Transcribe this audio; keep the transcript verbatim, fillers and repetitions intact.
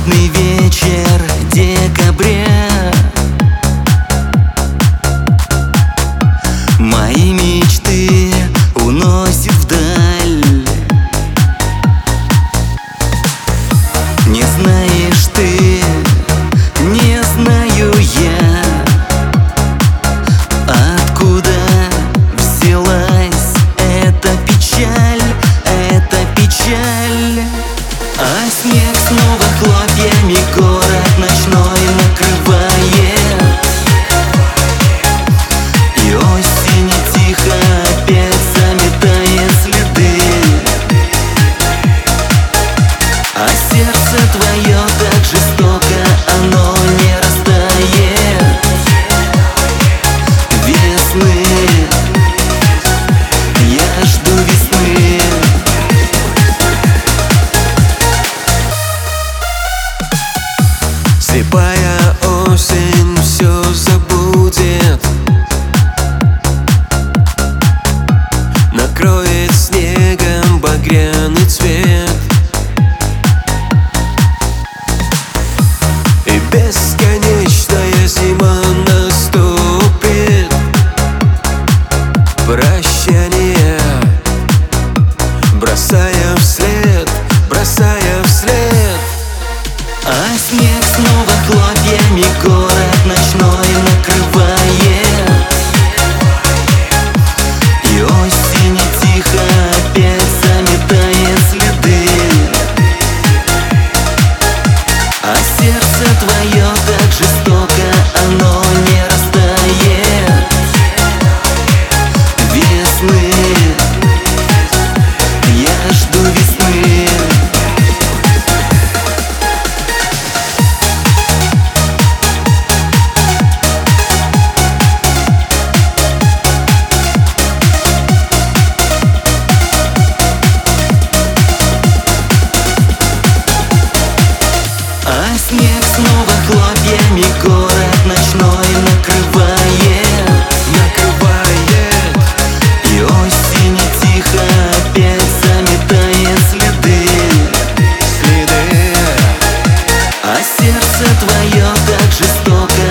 Холодный вечер декабря, мои мечты уносит вдаль. Не знаешь ты, не знаю я, откуда взялась эта печаль, эта печаль. А снег снова хлопьями город ночной накрывает, и осень тихо опять заметает следы. А сердце твое так жестоко, оно не растает весны. Я жду весны. Слепая осень все забудет, накроет снегом багряный цвет, и бесконечная зима наступит. Прощание, бросая вслед, бросая вслед. А снег снова хлопьями город ночной накрывает, и осень тихо опять заметает следы. А сердце твое так жестоко, оно не растает весны. Я жду весны. А снег снова хлопьями город ночной накрывает, Накрывает, и осень тихо опять заметает следы. следы. А сердце твое так жестоко,